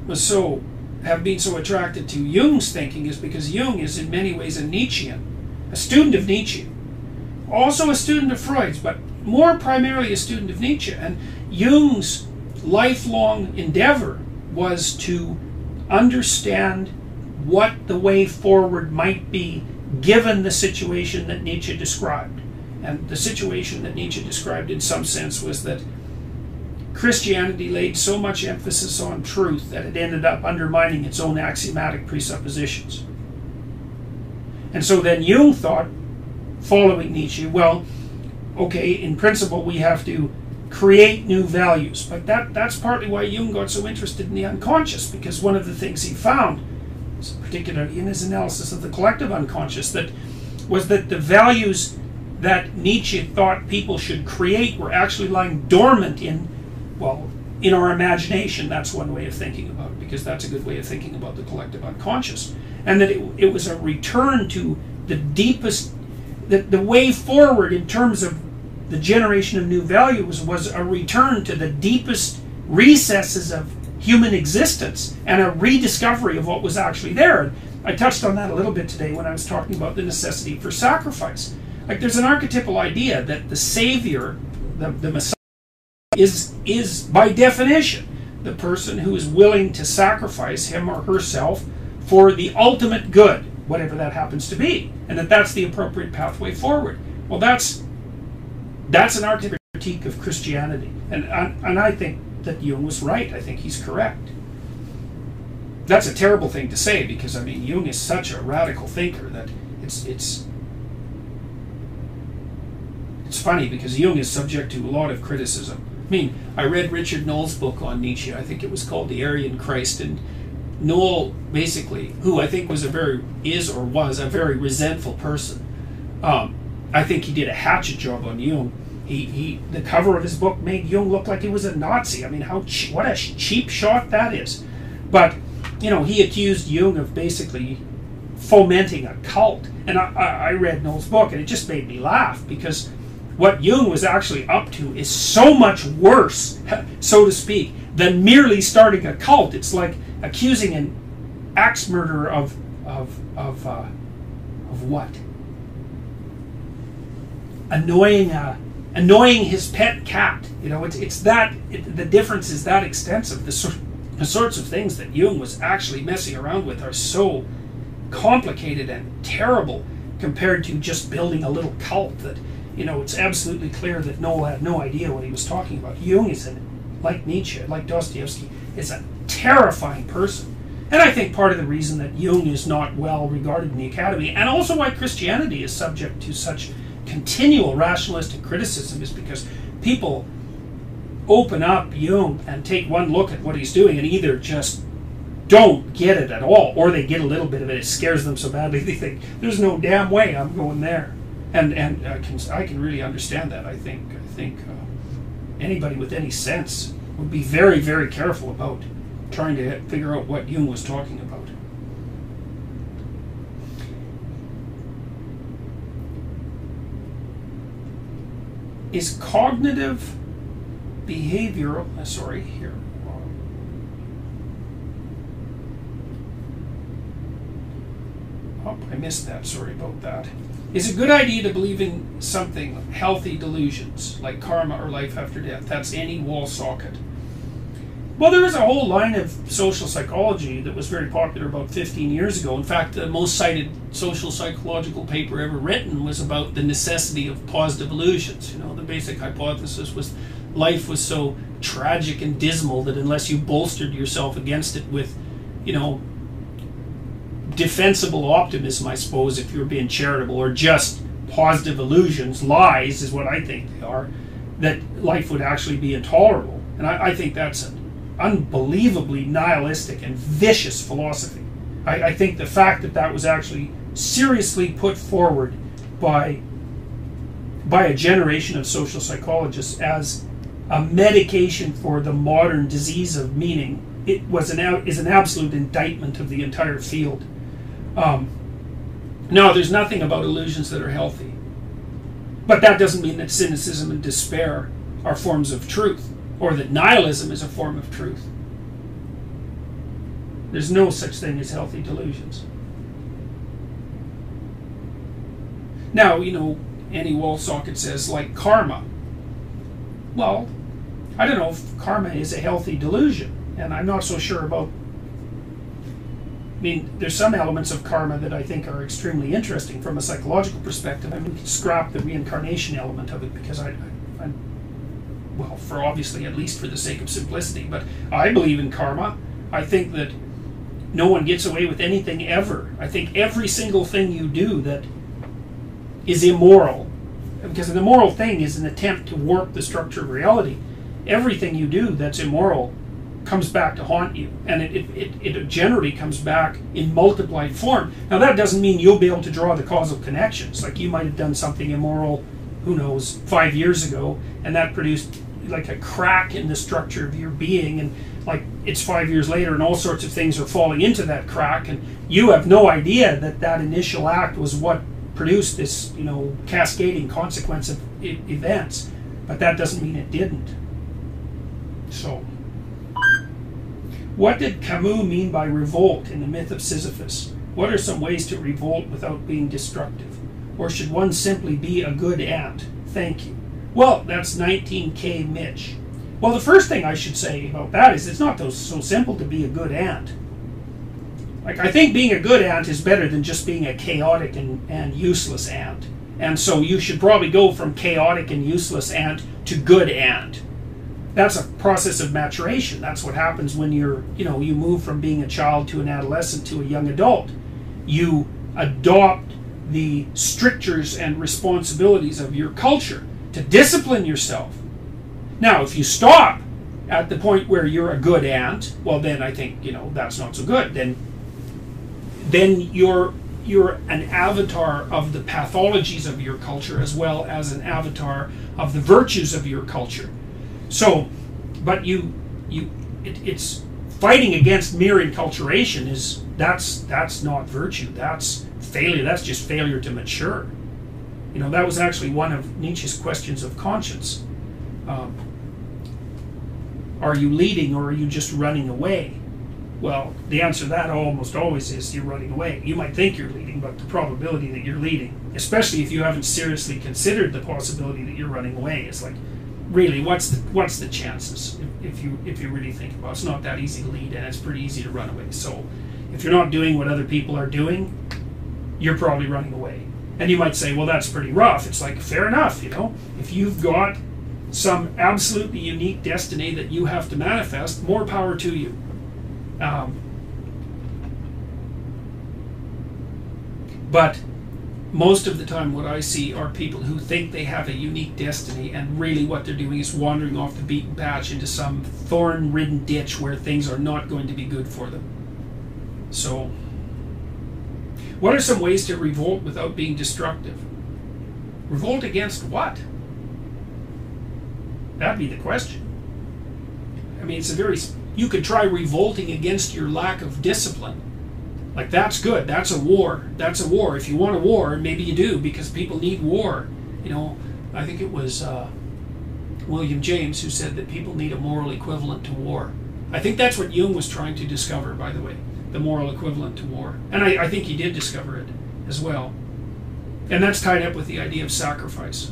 have been so attracted to Jung's thinking is because Jung is in many ways a Nietzschean, a student of Nietzsche, also a student of Freud's, but more primarily a student of Nietzsche. And Jung's lifelong endeavor was to understand what the way forward might be given the situation that Nietzsche described. And the situation that Nietzsche described in some sense was that Christianity laid so much emphasis on truth that it ended up undermining its own axiomatic presuppositions. And so then Jung thought, following Nietzsche, well, okay, in principle we have to create new values. But that's partly why Jung got so interested in the unconscious, because one of the things he found, particularly in his analysis of the collective unconscious, was that the values that Nietzsche thought people should create were actually lying dormant in our imagination. That's one way of thinking about it, because that's a good way of thinking about the collective unconscious. And that it was a return to the deepest, the way forward in terms of the generation of new values was a return to the deepest recesses of human existence and a rediscovery of what was actually there. And I touched on that a little bit today when I was talking about the necessity for sacrifice. Like, there's an archetypal idea that the Savior, the Messiah, is by definition the person who is willing to sacrifice him or herself for the ultimate good, whatever that happens to be, and that's the appropriate pathway forward. Well, that's That's an art critique of Christianity. And I think that Jung was right. I think he's correct. That's a terrible thing to say, because, I mean, Jung is such a radical thinker that it's funny, because Jung is subject to a lot of criticism. I mean, I read Richard Knoll's book on Nietzsche. I think it was called The Aryan Christ, and Knoll, basically, who I think was a very resentful person. I think he did a hatchet job on Jung. The cover of his book made Jung look like he was a Nazi. I mean, what a cheap shot that is. But, you know, he accused Jung of basically fomenting a cult. And I read Knoll's book, and it just made me laugh, because what Jung was actually up to is so much worse, so to speak, than merely starting a cult. It's like accusing an axe murderer of what? Annoying his pet cat. You know, the difference is that extensive. The sorts of things that Jung was actually messing around with are so complicated and terrible compared to just building a little cult that, you know, it's absolutely clear that Knoll had no idea what he was talking about. Jung is, like Nietzsche, like Dostoevsky, is a terrifying person. And I think part of the reason that Jung is not well regarded in the academy, and also why Christianity is subject to such continual rationalistic criticism, is because people open up Jung and take one look at what he's doing and either just don't get it at all, or they get a little bit of it. It scares them so badly they think, there's no damn way I'm going there. And I can really understand that. I think anybody with any sense would be very, very careful about trying to figure out what Jung was talking about. Is cognitive behavioral, oh, I missed that, sorry about that. Is it a good idea to believe in something, healthy delusions, like karma or life after death? That's any wall socket. Well, there is a whole line of social psychology that was very popular about 15 years ago. In fact, the most cited social psychological paper ever written was about the necessity of positive illusions. You know, the basic hypothesis was life was so tragic and dismal that unless you bolstered yourself against it with, you know, defensible optimism, I suppose, if you're being charitable, or just positive illusions, lies is what I think they are, that life would actually be intolerable. And I think that's an unbelievably nihilistic and vicious philosophy. I think the fact that that was actually seriously put forward by a generation of social psychologists as a medication for the modern disease of meaning, is an absolute indictment of the entire field. No, there's nothing about illusions that are healthy. But that doesn't mean that cynicism and despair are forms of truth, or that nihilism is a form of truth. There's no such thing as healthy delusions. Now, you know, Annie Wallsocket says, like karma. Well, I don't know if karma is a healthy delusion, and I'm not so sure about. I mean, there's some elements of karma that I think are extremely interesting from a psychological perspective. I mean, we could scrap the reincarnation element of it, because well, for obviously, at least for the sake of simplicity, but I believe in karma. I think that no one gets away with anything ever. I think every single thing you do that is immoral, because an immoral thing is an attempt to warp the structure of reality. Everything you do that's immoral comes back to haunt you, and it generally comes back in multiplied form. Now, that doesn't mean you'll be able to draw the causal connections. Like, you might have done something immoral, who knows, 5 years ago, and that produced like a crack in the structure of your being, and like it's 5 years later and all sorts of things are falling into that crack, and you have no idea that that initial act was what produced this, you know, cascading consequence of events. But that doesn't mean it didn't. So, what did Camus mean by revolt in the myth of Sisyphus? What are some ways to revolt without being destructive? Or should one simply be a good ant? Thank you. Well, that's 19K Mitch. Well, the first thing I should say about that is it's not so simple to be a good ant. Like, I think being a good ant is better than just being a chaotic and useless ant. And so you should probably go from chaotic and useless ant to good ant. That's a process of maturation. That's what happens when you move from being a child to an adolescent to a young adult. You adopt the strictures and responsibilities of your culture to discipline yourself. Now, if you stop at the point where you're a good ant, well, then I think, that's not so good. Then you're an avatar of the pathologies of your culture as well as an avatar of the virtues of your culture. So, but it's fighting against mere enculturation that's not virtue. That's failure. That's just failure to mature. That was actually one of Nietzsche's questions of conscience. Are you leading or are you just running away? Well, the answer to that almost always is you're running away. You might think you're leading, but the probability that you're leading, especially if you haven't seriously considered the possibility that you're running away, is like, really, what's the chances if you really think about it? It's not that easy to lead, and it's pretty easy to run away. So if you're not doing what other people are doing, you're probably running away. And you might say, well, that's pretty rough. It's like, fair enough, if you've got some absolutely unique destiny that you have to manifest, more power to you. But most of the time what I see are people who think they have a unique destiny, and really what they're doing is wandering off the beaten path into some thorn-ridden ditch where things are not going to be good for them. So, what are some ways to revolt without being destructive? Revolt against what? That'd be the question. I mean, you could try revolting against your lack of discipline. Like, that's good. That's a war. That's a war. If you want a war, maybe you do, because people need war. I think it was William James who said that people need a moral equivalent to war. I think that's what Jung was trying to discover, by the way, the moral equivalent to war. And I think he did discover it as well. And that's tied up with the idea of sacrifice.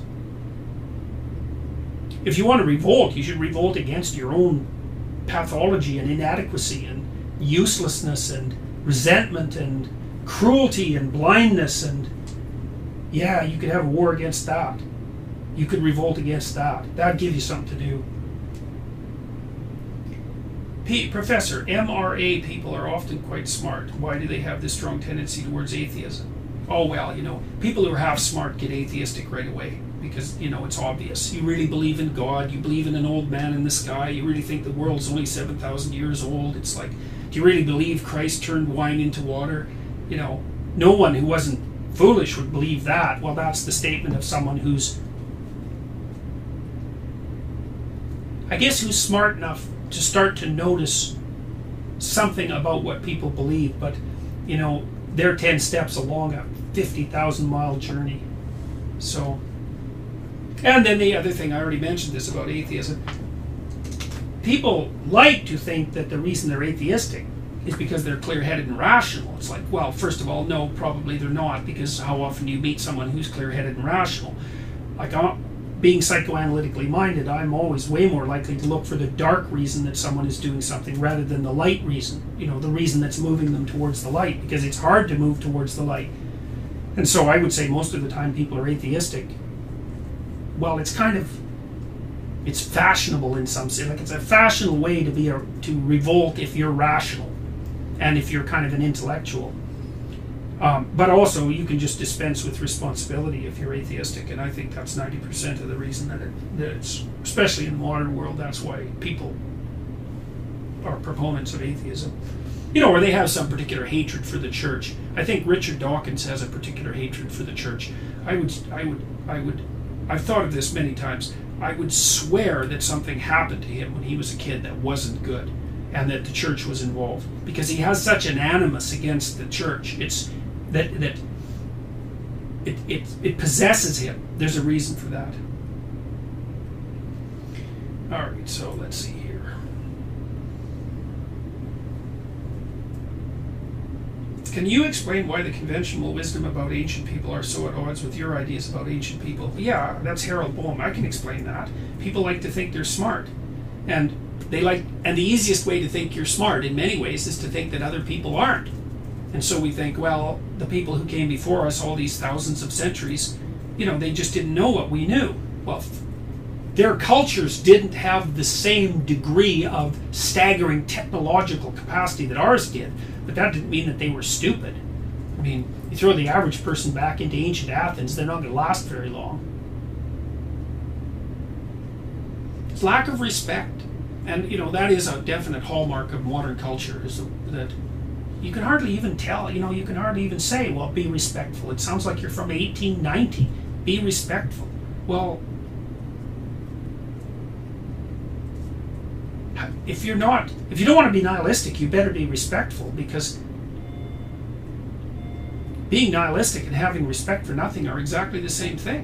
If you want to revolt, you should revolt against your own pathology and inadequacy and uselessness and resentment and cruelty and blindness, and yeah, you could have a war against that. You could revolt against that. That'd give you something to do. Professor, MRA people are often quite smart. Why do they have this strong tendency towards atheism? Oh, well, people who are half smart get atheistic right away because, it's obvious. You really believe in God. You believe in an old man in the sky. You really think the world's only 7,000 years old. It's like, do you really believe Christ turned wine into water? No one who wasn't foolish would believe that. Well, that's the statement of someone who's smart enough to start to notice something about what people believe, but they're 10 steps along a 50,000 mile journey. So, and then the other thing, I already mentioned this about atheism. People like to think that the reason they're atheistic is because they're clear-headed and rational. It's like, well, first of all, no, probably they're not, because how often do you meet someone who's clear-headed and rational? Like, being psychoanalytically minded, I'm always way more likely to look for the dark reason that someone is doing something rather than the light reason, the reason that's moving them towards the light, because it's hard to move towards the light. And so I would say most of the time people are atheistic. Well, it's fashionable in some sense. Like, it's a fashionable way to revolt if you're rational and if you're kind of an intellectual. But also, you can just dispense with responsibility if you're atheistic, and I think that's 90% of the reason that it's, especially in the modern world, that's why people are proponents of atheism. Or they have some particular hatred for the church. I think Richard Dawkins has a particular hatred for the church. I've thought of this many times. I would swear that something happened to him when he was a kid that wasn't good, and that the church was involved, because he has such an animus against the church. It's that it possesses him. There's a reason for that. All right, so let's see here. Can you explain why the conventional wisdom about ancient people are so at odds with your ideas about ancient people? Yeah, that's Harold Bohm. I can explain that. People like to think they're smart, and the easiest way to think you're smart in many ways is to think that other people aren't. And so we think, well, the people who came before us all these thousands of centuries, they just didn't know what we knew. Well, their cultures didn't have the same degree of staggering technological capacity that ours did, but that didn't mean that they were stupid. I mean, you throw the average person back into ancient Athens, they're not going to last very long. It's lack of respect. And, that is a definite hallmark of modern culture, is that you can hardly even tell, you can hardly even say, well, be respectful. It sounds like you're from 1890. Be respectful. Well, if you don't want to be nihilistic, you better be respectful, because being nihilistic and having respect for nothing are exactly the same thing.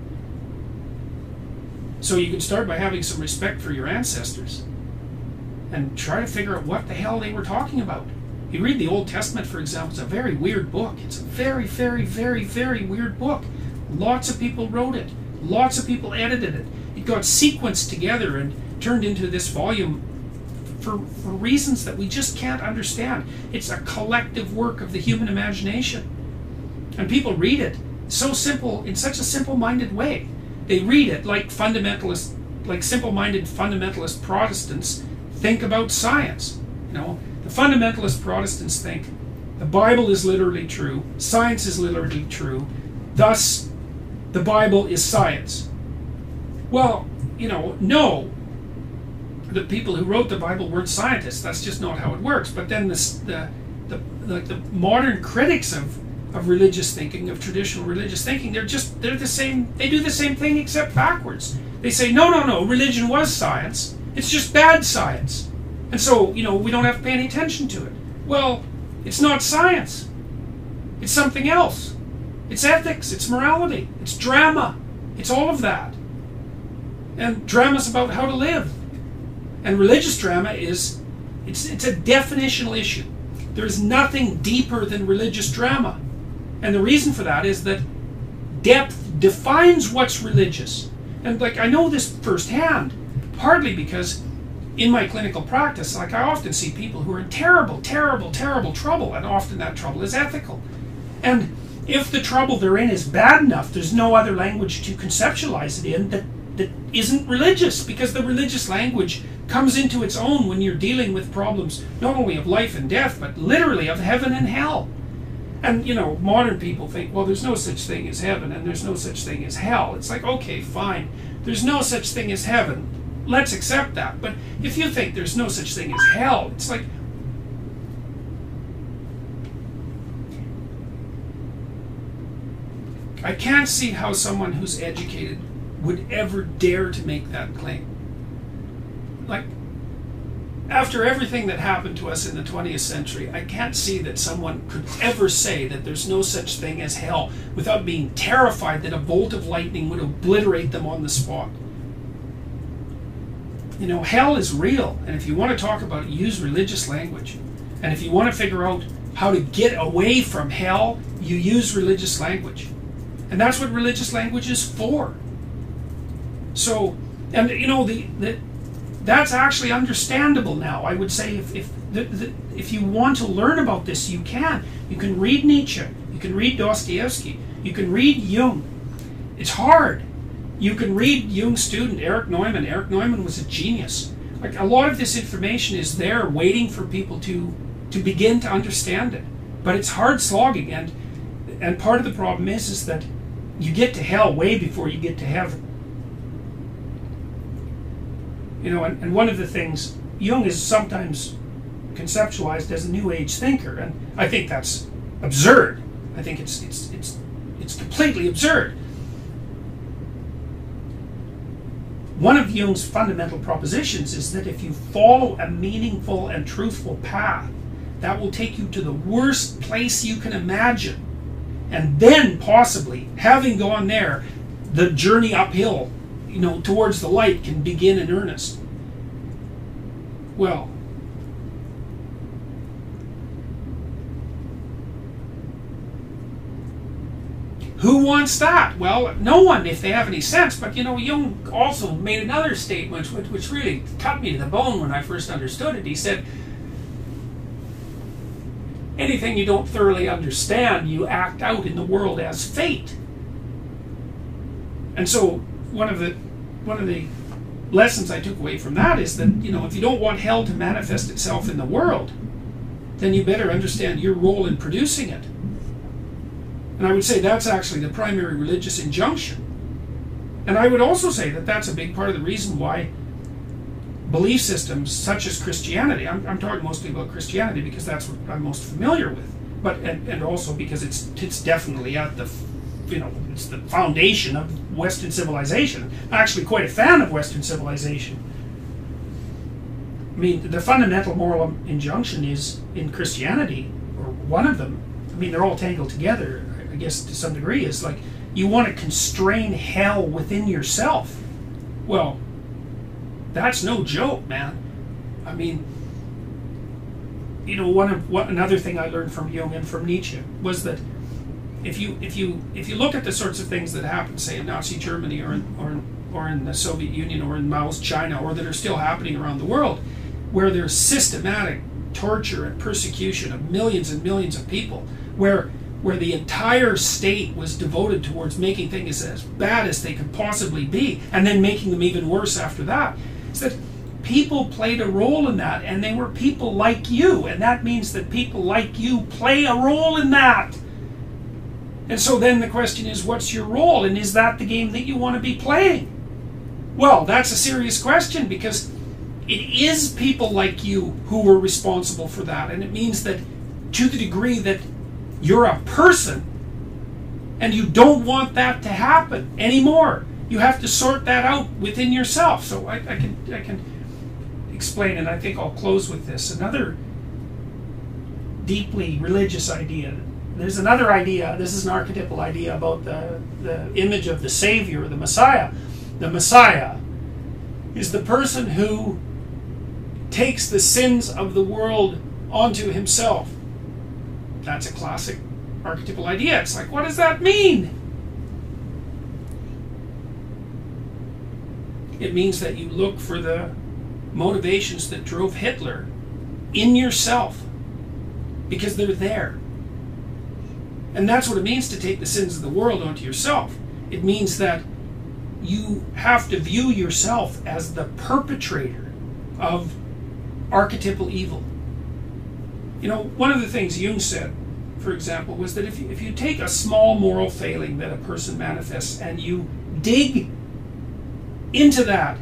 So you can start by having some respect for your ancestors and try to figure out what the hell they were talking about. You read the Old Testament, for example, it's a very weird book. It's a very, very, very, very weird book. Lots of people wrote it. Lots of people edited it. It got sequenced together and turned into this volume for reasons that we just can't understand. It's a collective work of the human imagination. And people read it so simple, in such a simple-minded way. They read it like fundamentalists, like simple-minded fundamentalist Protestants think about science. The fundamentalist Protestants think the Bible is literally true, science is literally true, thus the Bible is science. Well, no. The people who wrote the Bible weren't scientists. That's just not how it works. But then the modern critics of religious thinking, of traditional religious thinking, they're the same. They do the same thing except backwards. They say, no, religion was science. It's just bad science. And so, we don't have to pay any attention to it. Well, it's not science. It's something else. It's ethics, it's morality, it's drama. It's all of that. And drama's about how to live. And religious drama it's a definitional issue. There's nothing deeper than religious drama. And the reason for that is that depth defines what's religious. And I know this firsthand, partly because in my clinical practice, I often see people who are in terrible, terrible, terrible trouble, and often that trouble is ethical. And if the trouble they're in is bad enough, there's no other language to conceptualize it in that isn't religious, because the religious language comes into its own when you're dealing with problems not only of life and death, but literally of heaven and hell. And, modern people think, well, there's no such thing as heaven and there's no such thing as hell. It's like, okay, fine. There's no such thing as heaven. Let's accept that. But if you think there's no such thing as hell, it's like, I can't see how someone who's educated would ever dare to make that claim. After everything that happened to us in the 20th century, I can't see that someone could ever say that there's no such thing as hell without being terrified that a bolt of lightning would obliterate them on the spot. Hell is real, and if you want to talk about it, use religious language. And if you want to figure out how to get away from hell, you use religious language. And that's what religious language is for. So, and that's actually understandable now. I would say if you want to learn about this, you can. You can read Nietzsche. You can read Dostoevsky. You can read Jung. It's hard. You can read Jung's student, Erich Neumann. Erich Neumann was a genius. A lot of this information is there waiting for people to begin to understand it. But it's hard slogging, and part of the problem is that you get to hell way before you get to heaven. And one of the things, Jung is sometimes conceptualized as a New Age thinker, and I think that's absurd. I think it's completely absurd. One of Jung's fundamental propositions is that if you follow a meaningful and truthful path, that will take you to the worst place you can imagine. And then possibly, having gone there, the journey uphill, towards the light can begin in earnest. Well, who wants that? Well, no one, if they have any sense. But Jung also made another statement which really cut me to the bone when I first understood it. He said, anything you don't thoroughly understand, you act out in the world as fate. And so one of the lessons I took away from that is that, if you don't want hell to manifest itself in the world, then you better understand your role in producing it. And I would say that's actually the primary religious injunction. And I would also say that that's a big part of the reason why belief systems such as Christianity, I'm talking mostly about Christianity because that's what I'm most familiar with, but and also because it's definitely at the, it's the foundation of Western civilization. I'm actually quite a fan of Western civilization. I mean, the fundamental moral injunction is in Christianity, or one of them, I mean, they're all tangled together, I guess to some degree, is like, you want to constrain hell within yourself. Well, that's no joke, man. I mean, another thing I learned from Jung and from Nietzsche was that if you look at the sorts of things that happened, say in Nazi Germany or in the Soviet Union or in Mao's China, or that are still happening around the world, where there's systematic torture and persecution of millions and millions of people, where the entire state was devoted towards making things as bad as they could possibly be, and then making them even worse after that, is that people played a role in that, and they were people like you, and that means that people like you play a role in that. And so then the question is, what's your role, and is that the game that you want to be playing? Well, that's a serious question, because it is people like you who were responsible for that, and it means that to the degree that you're a person and you don't want that to happen anymore, you have to sort that out within yourself. So I can explain, and I think I'll close with this. Another deeply religious idea. There's another idea, this is an archetypal idea about the image of the Savior, the Messiah. The Messiah is the person who takes the sins of the world onto himself. That's a classic archetypal idea. It's like, what does that mean? It means that you look for the motivations that drove Hitler in yourself, because they're there. And that's what it means to take the sins of the world onto yourself. It means that you have to view yourself as the perpetrator of archetypal evil. One of the things Jung said, for example, was that if you take a small moral failing that a person manifests and you dig into that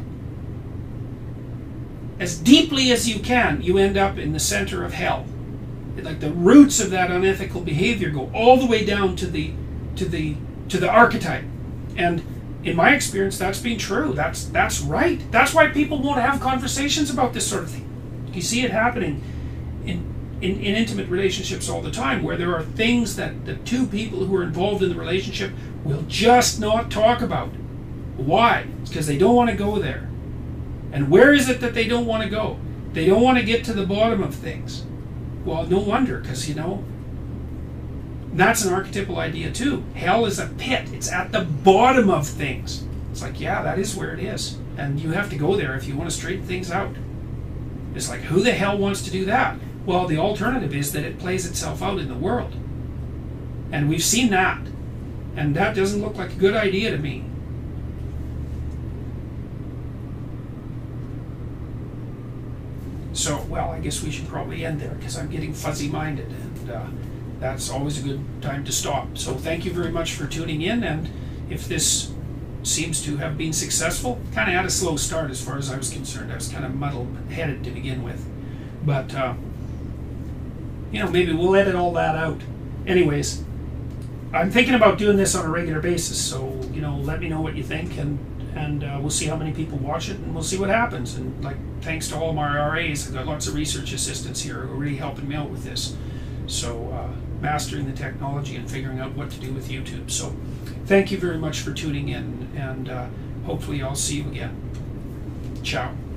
as deeply as you can, you end up in the center of hell. Like the roots of that unethical behavior go all the way down to the archetype. And in my experience, that's been true. That's right. That's why people won't have conversations about this sort of thing. You see it happening in intimate relationships all the time, where there are things that the two people who are involved in the relationship will just not talk about. Why? It's because they don't want to go there. And where is it that they don't want to go? They don't want to get to the bottom of things. Well, no wonder, because, that's an archetypal idea too. Hell is a pit. It's at the bottom of things. It's like, yeah, that is where it is. And you have to go there if you want to straighten things out. It's like, who the hell wants to do that? Well, the alternative is that it plays itself out in the world. And we've seen that. And that doesn't look like a good idea to me. So, well, I guess we should probably end there, because I'm getting fuzzy-minded, and that's always a good time to stop. So thank you very much for tuning in, and if this seems to have been successful, kind of had a slow start as far as I was concerned. I was kind of muddled-headed to begin with. But, maybe we'll edit all that out. Anyways, I'm thinking about doing this on a regular basis, so, let me know what you think, and we'll see how many people watch it, and we'll see what happens. And thanks to all of my RAs, I've got lots of research assistants here who are really helping me out with this. So mastering the technology and figuring out what to do with YouTube. So thank you very much for tuning in, and hopefully I'll see you again. Ciao.